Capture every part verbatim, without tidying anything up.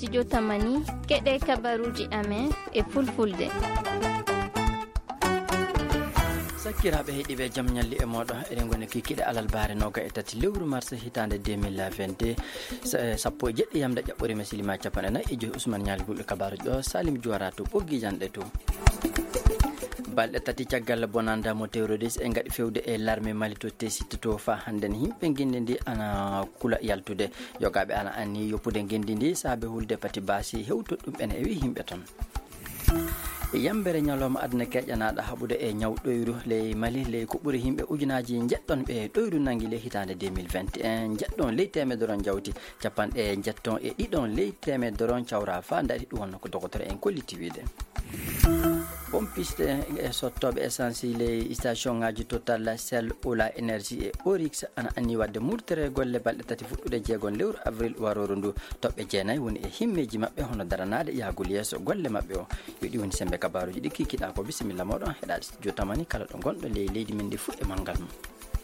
studio tamani keɗe kabaruji amen e fulfulde. Sakiraɓe heeɗiɓe jaam ñalli e moɗon eɗen goni kikiɗe alal baare noga e tati lewru mars hitande deux mille vingt-deux sappo e jeɗɗi yamde ƴaɓɓori mesilima capanɗe nayyi e joyi Ousmane Ñali Gulɗo kabaruji ɗo Salim Diora to ɓoggi janɗe to balɗe tati caggal bonanda mo terroriste e gaɗi fewde e l'armée Mali to tesitte to fa hannden himɓe guinde ndi ana kula yaltude yogaɓe ana anni yoppude guinde ndi saabe hulde pati basi hewto ɗum ene e wi himɓe toon yambere ñalawma aduna keƴanaɗo haɓude e ñaw ɗoyru ley Mali ley ko ɓuuri himɓe ujunaji jeɗɗon ɓe ɗoyru nangui ley hitande deux mille vingt et un jeɗɗon ley temedere jawti capanɗe jetton e ɗiɗon ley temedere cawra fa daari ɗum wonno ko docteur en kolliti wiide pompiste e sottoɓe essence ley station ngaji Total Shell Ola Énergie et Oryx ana anni wadde murtere golle balɗe tati fuɗɗude jeegon lewru avril waroru ndu toɓɓe jeenayyi woni e himmeji mabɓe hono daranade yahgol yesso golle mabɓe o yo ɗi woni sembe kabaruji ɗi kikiɗa ko bisimilla moɗon heɗade studio tamani kala ɗo gonɗo ley leydi men ndi fu e manggal mum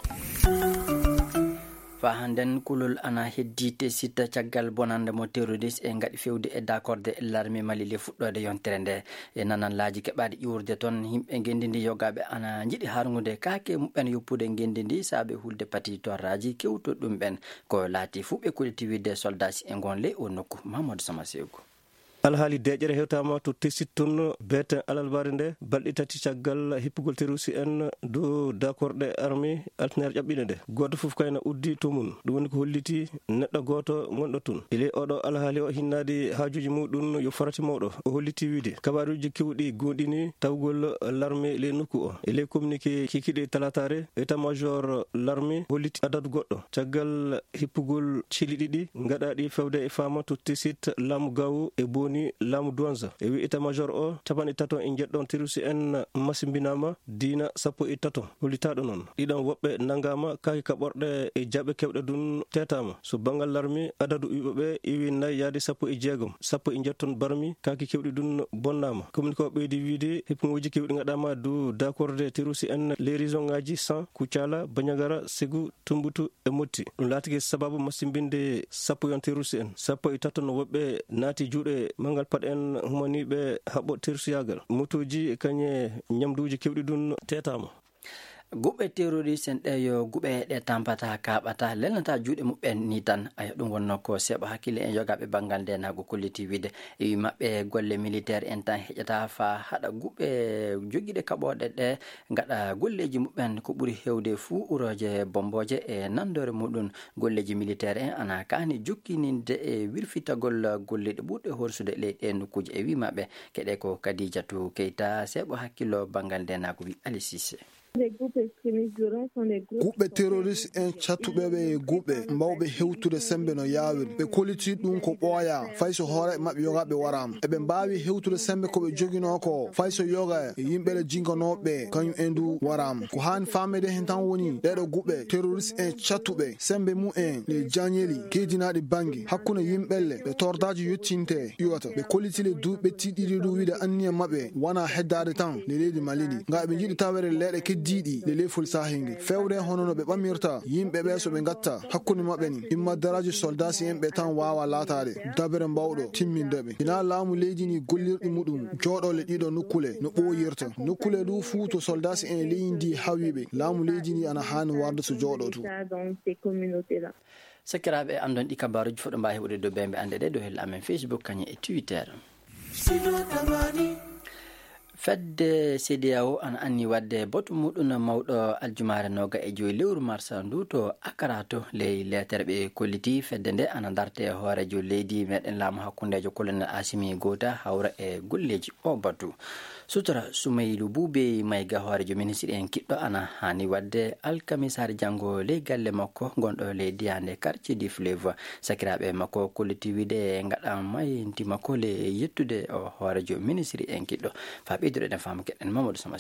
fa hannden kulol ana heddite sitta caggal bonande mo terroriste e gaɗi fewde e d'accorde e l'armée Mali le fuɗɗode yontere nde e nananlaji keɓade iwurde toon himɓe gendi ndi yogaɓe ana jiiɗi hargude kaake muɓɓen yoppude gendi ndi saabe hulde pati torraji kewto ɗum ɓen ko laati fuɓe collectivité soldats e gon ley o nokku Mamadou Sama Sego alhaali deƴƴere hewtama to tesittun beten alalbare nde balɗe tati caggal hippugol terroriste en do d'accorde armée altinere ƴaɓɓine nde goto foof kayna uddi to mum ɗum woni ko holliti neɗɗo goto gonɗo tun ele oɗo alhaali o hinnade haajuji muɗum yo farati mawɗo o holliti wiide kabaruji kewɗi gonɗini tawgol l'armée le nokku o ele communiqué kikiɗe talatare état major l'armée holliti adadu goɗɗo caggal hippugol cili ɗiɗi gaɗaɗi fewde e fama to tesit laamu gawo e boni laamu douze e wi état major o capanɗe taton e jeɗɗon terroriste en masimbinama dina sappo e taton hollitaɗo noon ɗiɗon woɓɓe nangama kake kaɓorɗe e jaɓe kewɗe dun tetama so banggal l'armée adadu wiɓeɓe iwi nayyi yaade sappo e jeegom sappo e jetton barmi kake kewɗi dun bonnama communiqué o ɓeydi wiide hippugoji kewɗi gaɗama do d'accorde terroriste en les région ngaji San Kucala Bandiagara Ségou Tombouctou e Motti ɗum laatiki sababu masimbinde sappo yon terroriste en sappo e taton woɓɓe naati juuɗe mangal pat en humaniɓe haɓɓo tersiyagal motoji kañe ñamduji kewɗi dun tetama guɓɓe terroriste en ɗe yo guɓe ɗe tampata kaɓata lelnata juuɗe muɓɓen ni tan aya ɗum wonno ko seeɓa hakkille en yogaɓe banggal ndenago kolliti wiide e wi mabɓe golle militaire en tan heƴata fa haɗa guɓɓe joguiɗe kaɓoɗe ɗe gaɗa golleji muɓɓen ko ɓuuri hewde fuu uroje bomboje e nandore muɗum golleji militaire en ana kani jokkininde e wirfitagol golleɗe ɓurɗe horsude leyɗe nokkuji e wi mabɓe keɗe ko Kadidiatou Keita seeɓo hakkillo banggal ndenago wi Ali Cissé guɓɓe terroriste en cattuɓeɓe e guɓɓe mbawɓe hewtude sembe no yawiri ɓe koliti ɗum ko ɓooya fay so hoore mabɓe yogaɓe warama eɓe mbawi hewtude sembe koɓe joguino ko fay so yoga e yimɓeɗe jinkanoɓe kañum en du warama ko hani famede hen tan woni ɗeɗo guɓɓe terroriste en cattuɓe sembe mu'en le jañeli keydinaɗi banggue hakkude yimɓelle ɓe tordaji yettinte iwata ɓe koliti le duuɓe tiɗiɗi ɗu wiide anniya mabɓe wona heddade tan le leydi Mali ɗi nga ɓe jiiɗi tawere leɗe keddiɗi le leyfol sahingue fewde hono no ɓe ɓamirta yimɓe ɓe so ɓe gatta hakkude mabɓe ni imma daraji soldats en ɓe tan wawa latade dabere mbawɗo timmindeɓe ina laamu leydi ni gollirɗi muɗum jooɗole ɗiɗo nokkule no ɓooyirta nokkule ɗu fuu to soldats en leydi hawiɓe laamu leydi ni ana hani warde so jooɗo tu sakiraɓe andon ɗi kabaruji foɗo mbawi heɓude dow bembe ande ɗe dow hella amen Facebook kañum e Twitter fedde C D A O ana anni wadde boto muɗum mawɗo aljumare noga e joyi lewru mars ndu to Accra to ley letere ɓe kolliti fedde nde ana darte hoorejo leydi meɗen laamu hakkundejo colonel Assimi Gota hawra e golleji o batu sutora Soumaïlou Boubé mayga hoorejo ministre en kiɗɗo ana hani wadde alkamisare janggo ley galle makko gonɗo ley diyande quartier du fleuve sakiraɓe makko kolliti wiide gaɗa mayinti makko le yettude o hoorejo ministre en kiɗɗo fa ɓeyduɗo ɗen fama keɗen Mamadou Sama Seko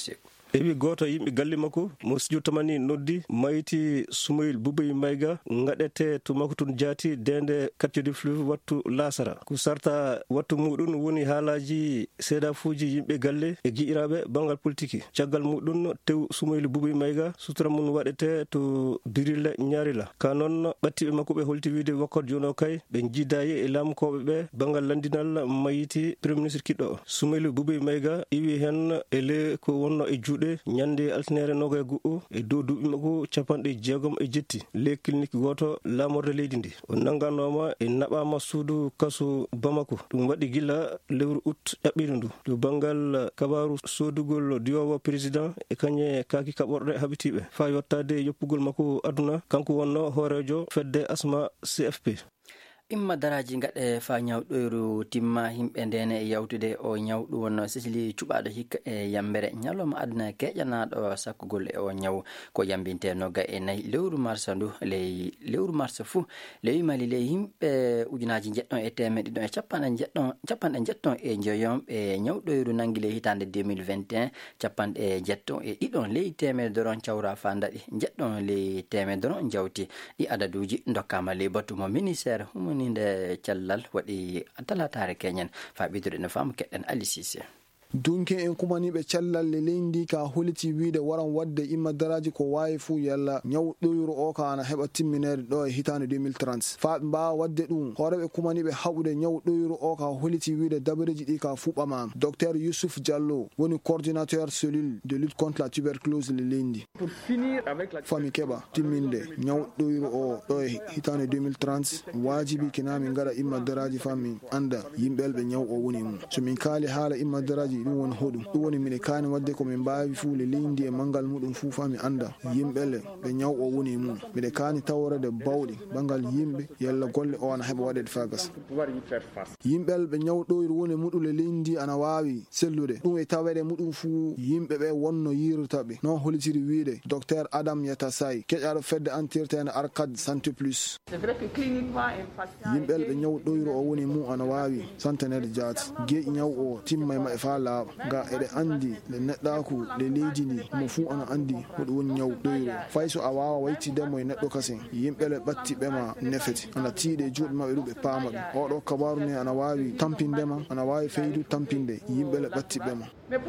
ewi goto yimɓe galle makko mo Sidiou Tamani noddi mayti Soumaïl Boubouy Maïga ngaɗete to makko tun jaati dende quartier du fleuve wattu lasara ko sarta wattu muɗum woni haalaji seedafuji yimɓe galle e giƴiraɓe bangal politique caggal muɗum tew Soumaïl Boubouy Maïga sutura mum waɗete to Birille Ñarila ka noon ɓattiɓe makko ɓe holti wiide wakkati joni o kay ɓe jiidayi e lamkoɓe ɓe bangal landinal mayiti premier ministre kiɗɗo o Soumaïl Boubouy Maïga iwi hen ele ko wonno e juuɗe ñande altinere noga e go'o e dow duuɓi makko capanɗe jeegom e jetti le clinique goto lamorde leydi ndi o nanganoma e naɓama suudu kaso Bamako ɗum waɗi gila lewru août ƴaɓɓino ndu to bangal kabaru sodugol diwowo président e kañe kaki kaɓorɗe habitiɓe fa yottade yoppugol makko aduna kanko wonno hoorejo fedde asma C F P. imma daraji gaɗe fa ñawɗoyru timma himɓe ndene e yawtude o ñawɗu wonno sisili cuɓaɗo hikka e yambere ñalawma aduna keƴanaɗo sakkugol e o ñaw ko yambinte nogga e nayyi lewru mars ndu ley lewru mars fuu ley mali ley yimɓe ujunaji jeɗɗon e temeɗe ɗiɗon e capanɗe jeɗɗon capanɗe jetton e joyom e ñawɗoyru nangi ley hitande deux mille vingt et un capanɗe jetton e ɗiɗon ley temere doron cawra fa daɗi jeɗɗon ley temere doron jawti ɗi adaduji dokkama ley batumo ministére nde cellal waɗi talatare keñen fa ɓidude no faamu keɗɗen Ali Cissé. dunke en kumaniɓe cellal le leydi ka holiti wiide waran wadde imma daraji ko wawi fuu yalla ñawɗoyru o ka ana heɓa timminede ɗo e hitande deux mille trente fa ɓe mbawa wadde ɗum hooreɓe kumaniɓe haɓude ñawɗoyru o ka holiti wiide dabareji ɗi ka fuɓɓama docteur Youssouf Diallo woni coordinateur cellule de lutte contre la tuberculose le leydi fami keɓa timminde ñawɗoyru o ɗo e hitande deux mille trente wajibi kinami gaɗa imma daraji fami anda yimɓel ɓe ñaw o woni mum so min kaali haala imma daraji ɗum woni hoɗum ɗum woni mine kani wadde komin mbawi fuu le leydi e mangal muɗum fuu fami anda yimɓele ɓe ñaw o woni mum mbiɗe kani tawrede bawɗi bangal yimɓe yalla golle o ana heɓa waɗede fa gasa yimɓel ɓe ñawɗoyru woni muɗum le leydi ana wawi sellude ɗum e tawede muɗum fuu yimɓe ɓe wonno yirtaɓe non holitiri wiide docteur Adam Yatasay keƴaɗo fedde antirtene Arcade Santé Plus yimɓel ɓe ñawɗoyru o woni mum ana wawi centenaire jaati geeƴi ñaw o timma e maɓe fa laaɓa ga eɗe andi le neɗɗaku le leydi ndi mo fuu ana andi hoɗum woni ñaw ɗoyru fay so a wawa waytidemo e neɗɗo kasen yimɓele ɓatti ɓema nefete ana tiiɗe e juuɗe maɓɓe ɗum ɓe paama ɗum oɗo kabaru ni ana wawi tampindema ana wawi feydu tampinde yimɓele ɓatti ɓema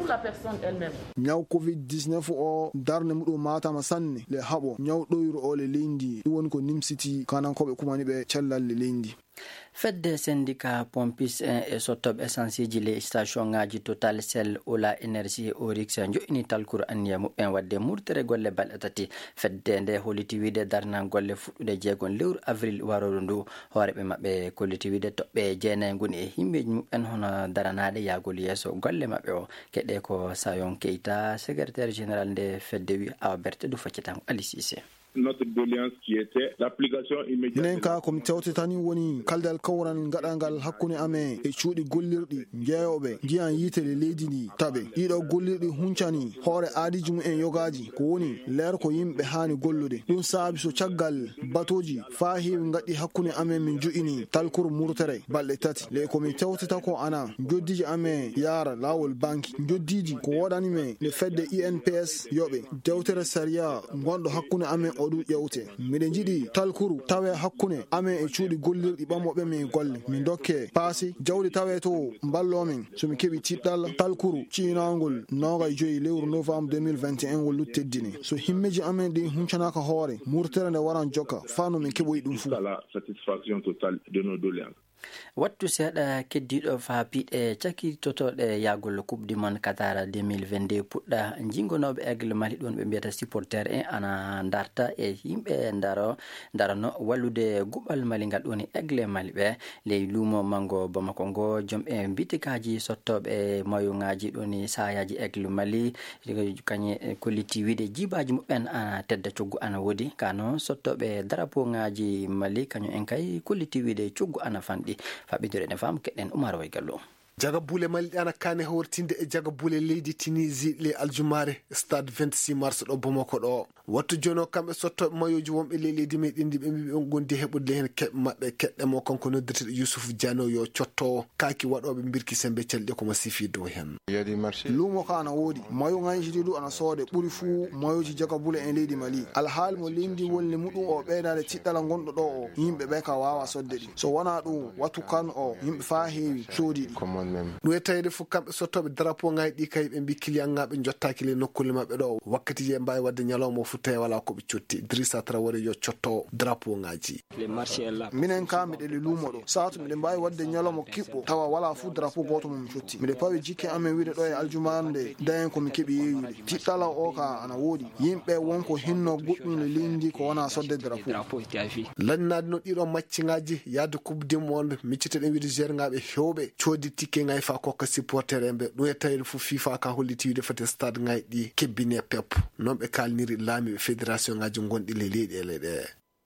ñaw covid dix-neuf o darde muɗum matama sanne le haɓo ñaw ɗoyru o le leydi ɗum woni ko nimsiti kanankoɓe kumaniɓe cellal le leydi fedde syndicat pompis e sottoɓe essence ji le station ngaji Total Sel Ola Énergie e Orix joƴini talkuru anniya muɓɓen wadde murtere golle balɗe tati fedde nde holliti wiide darna golle fuɗɗude jeegon lewru avril waroru ndu hooreɓe maɓɓe kolliti wiide toɓɓe jeenayi ngoni e himɓeji muɓɓen hono daranade yaagol yeeso golle maɓɓe o keɗe ko Sayon Keita secrétaire général nde fedde wi awa berte du faccitango Ali Cissé. Notre doléance qui était l'application immédiate. Minen ka komi tewtetani woni kaldal kawran gaɗangal hakkunde amen e cuuɗi gollirɗi jeeyoɓe jiyan yitere leydi ndi taɓe ɗiɗo gollirɗi huncani hoore aadiji mum en yogaji ko woni leer ko yimɓe hani gollude ɗum saabi so caggal batoji fa heewi gaɗɗi hakkunde amen min joƴini talkuru murtere balɗe tati le komi tewteta ko ana joddiji amen yaara lawol banki joddiji ko woɗanime le fedde I N P S yoɓe dewtere saria gonɗo hakkunde amen oɗu ƴewte miɗen jiɗi talkuru tawe hakkunde amen e cuuɗi gollirɗi ɓammoɓe min golle min dokke paasi jawdi tawe to ballomin somi keeɓi tiɗɗal talkuru ciinagol noga e joyi lewru novembre deux mille vingt et un ngol lutteddini so himmeji amen ɗi huncanaka hoore murtere nde waran jokka fa no min keɓoyi ɗum fuu satisfaction totale de nos doléances. wattu seeɗa keddiɗo fa piiɗe cakkitotoɗe yagol coupe du monde Qatar deux mille vingt-deux puɗɗa jingonoɓe aigle mali ɗon ɓe mbiyata supporter en ana darta e yimɓe daro darano wallude guɓal mali ngal ɗoni aigle mali ɓe ley luumo mango Bamako ngo joom e bitikaji sottoɓe mayoŋaji ɗoni sayaji aigle mali kañe kolliti wiide jibaji muɓɓen ana tedda coggu ana woodi kano sottoɓe drapeau ŋaji mali kañum en kay kolliti wiide coggu ana fanɗi faɓidore ne fam keɗen Umar Way Gallo. jaga bule mali ana kane hortinde e jaga bule leydi Tunisie le aljumare stade vingt-six mars do Bamako do wattu jono kambe sotto mayoji wonbe le leydi medin be be gondi hebude hen keb mabbe kedde mo kanko noddirte Youssouf Diano yo ciotto kaki wadobe birki sembe celde ko masifi do hen lumo kana wodi mayo nganjidi du ana sode buri fu mayoji jaga bule en leydi Mali alhaal mo lindi wolni mudum o beedade ciddala gondo do o yimbe be ka wawa sodde di so wana dum watu kan o yimbe fa heewi sodi no etayde fu kambe sottobe drapeau ngaydi kay be bi client ngabe jottaaki le nokkule mabbe do wakkati je mbay wadde nyalomo fu tay wala ko be ciotti Idrissa Traoré yo ciotto drapeau ngaji minen kam de lumo do saatu mi mbay wadde nyalomo kibbo tawa wala fu drapeau goto mum ciotti mi de pawe jikke amen wiide do e aljumande dayen ko mi kebi yeeyude ciddala o ka ana wodi yimbe wonko hinno guddum le lindi ko wana sodde drapeau lannade no dido maccingaji yaade coupe du monde miccite de wiide ger ngabe hewbe codi tikke ngay fa ko ka supporter embe do etayde fu FIFA ka holliti wiide fate stade ngaydi kebbine pep non be kalniri lami fédération ngaji gondi le leede leede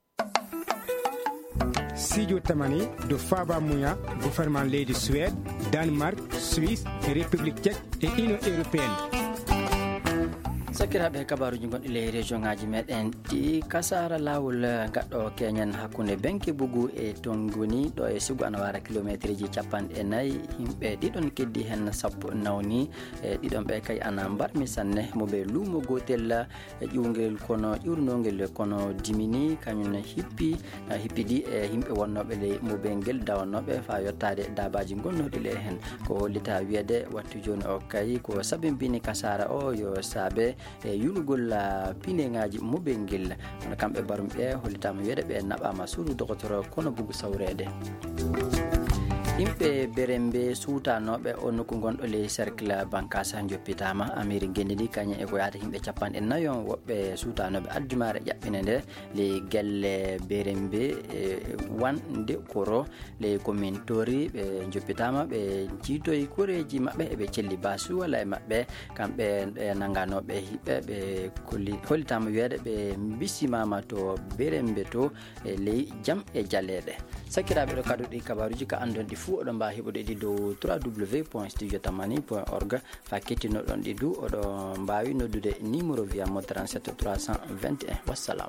Sidio Tamani de Faba Mouya gouvernement leydi Suède Danemark Suisse République tchèque et Union européenne. sakiraɓe kabaruji gonɗi ley région ngaji meɗen ɗi kasara lawol gaɗɗo keñen hakkude benke bugu e tongoni ɗo e sigo ana wara kilométre ji capanɗe nayyi yimɓe ɗiɗon keddi hen sappo nawni e ɗiɗon ɓe kay ana mbarmi sanne moɓe luumo gotel e ƴiwgel kono ƴurnogel kono dimini kañum hippi hippidi e yimɓe wonnoɓe ley mobengel dawannoɓe fa yettade dabaji gonnoɗi le hen ko hollita wiyede wattu joni o kay ko sabimbini kasara o yo saabe e yulugol pinengaji mobengel on kamɓe barum ɓe hollitama wiyede ɓe naɓama suudu docteur kono bugu sawrede yimɓe berembe suutanoɓe o nokku gonɗo ley cercle bankasa joppitama amiri gendidi kañum e ko yaata yimɓe capanɗe nayon woɓɓe suutanoɓe aljumare ƴaɓɓine nde ley gelle berembe wande koro ley commune tori ɓe joppitama ɓe jiitoyi koreji mabɓe eɓe celli basu walla e mabɓe kamɓe nanganoɓe hiɓɓe ɓe hollitama wiyede ɓe bisimama to berembe to e ley jaam e jalleɗe sakiraɓe ɗo kaduɗi kabaruji ka andonɗi fuu oɗon mbawa heɓude ɗi dow w w w point studio tamani point org fa kettinoɗon ɗi du oɗo mbawi noddude numéro wiyamo trente-sept trois cent vingt et un wassalam.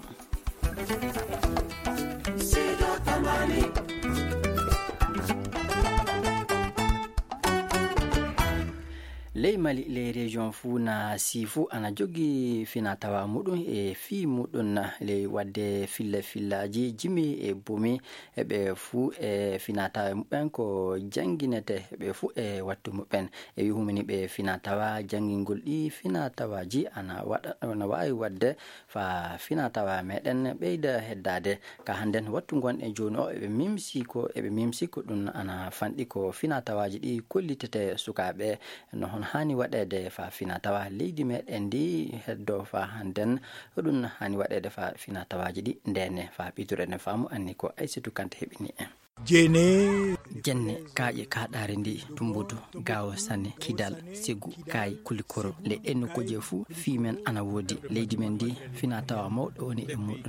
ley Mali ley région fuu na sifu ana jogi fina tawa muɗum e fi muɗum ley wadde filla fillaji jimi e bumi eɓe fuu e fina tawa muɓen ko janginete eɓe fuu e wattu muɓen e wihumini ɓe fina tawa jangingol ɗi fina tawaji ana waɗa ana wawi wadde fa fina tawa meɗen ɓeyda heddade ka handen wattu gonɗe joni o eɓe mimsi ko eɓe mimsi ko ɗum ana fanɗi ko fina tawaji ɗi kollitete sukaɓe no hon hani waɗede fa fina tawa leydi meɗen ndi heddo fa handen ɗum hani waɗede fa fina tawaji ɗi ndene fa ɓiture ne faamu anni ko Aissatou Kante heɓini en jene jenne kaaƴe kaɗare ndi tumbudu gawo sanne kidal segu kay kulikoro le enno koje fuu fimen ana wodi leydi men ndi fina tawa mawɗo woni e muɗum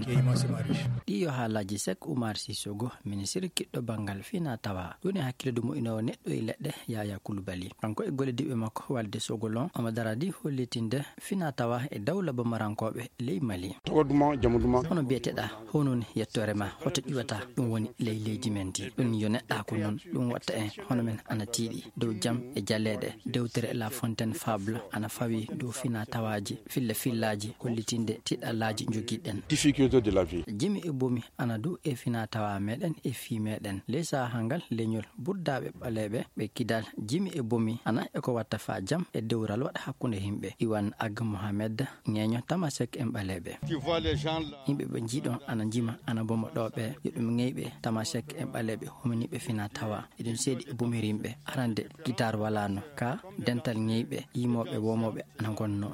ɗi yo haalaji Sek Oumar Sissogo ministre kiɗɗo bangal fina tawa ɗoni hakkille mo ino neɗɗo e leɗɗe Yaya Coulibaly kanko e golle diɓe makko walde sogolon omo daradi hollitinde fina tawa e dawla bamarankoɓe ley Mali hono biyeteɗa hononi yettore ma hoto ƴiwata ɗum woni ley leydi men ɗum yo neɗɗa ko noon ɗum watta en hono men ana tiiɗi dow jaam e jalleɗe dewtere La Fontaine Fable ana fawi dow fina tawaji filla fillaji hollitinde tiɗallaji jogiɗen difficulté de la vie jimi e bomi ana dow e fina tawa meɗen e fi meɗen leysa hangal leñol burdaɓe ɓaleɓe ɓe kidal jimi e bomi ana eko watta fa jaam e dewral waɗa hakkude himɓe Iwan Ag Mohamed ñeño Tamasek en ɓaleɓe yimɓe ɓe jiiɗon ana jima ana boma ɗoɓe yoɗum ŋeyɓe Tamasek en ɓaleɓe hominiɓe fina tawa eɗen seedi e bomirimɓe arande guitar walano ka dental ñeyɓe yimoɓe womoɓe ana gonno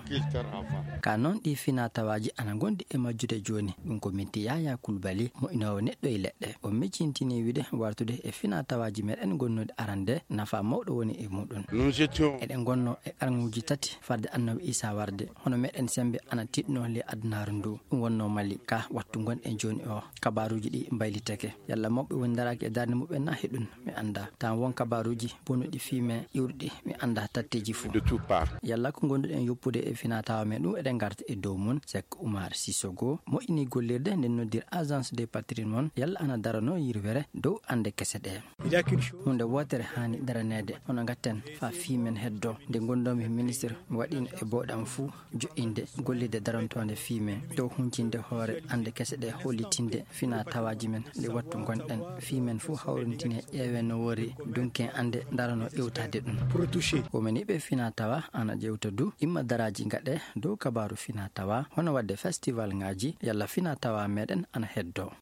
ka noon ɗi fina tawaji ana gondi e majjude joni ɗum ko minti Yaya Coulibaly mo inowo neɗɗo e leɗɗe o meccintini wiide wartude e fina tawaji meɗen gonnude arande nafa mawɗo woni e muɗum eɗen gonno e qarŋuji tati farde annabi Issa warde hono meɗen sembe ana tiɗno le adnaru ndu ɗum wonno Mali ka wattu gonɗen joni o kabaruji ɗi mbaylitake yalla mawɓe woni daraki e darde muɓen na heɗum mi anda tan won kabaruji bonuɗi fime iwrɗi mi anda tatteji fuu yalla ko gonduɗen yoppude e finatawa men ɗum eɗen garta e dow mum Sek Oumar Sissogo mo ini gollirde nden noddir agence des patrimoine yalla ana darano yirwere dow ande kese ɗe hunde wotere hani daranede hono gatten fa fimen heddo nde gondomi ministre mi waɗino e boɗam fuu jo'inde gollide darantonde fime dow huncinde hoore ande kese ɗe hollitinde fina tawaji men nde wattu gonɗen fimen fuu hawrintine ƴeewe no wori dunken ande darano ƴewtade ɗum komin yiɓe fina tawa ana ƴewta du imma daraji gaɗe dow kabaru fina tawa hono wadde festival ngaji yalla fina tawa meɗen ana heddo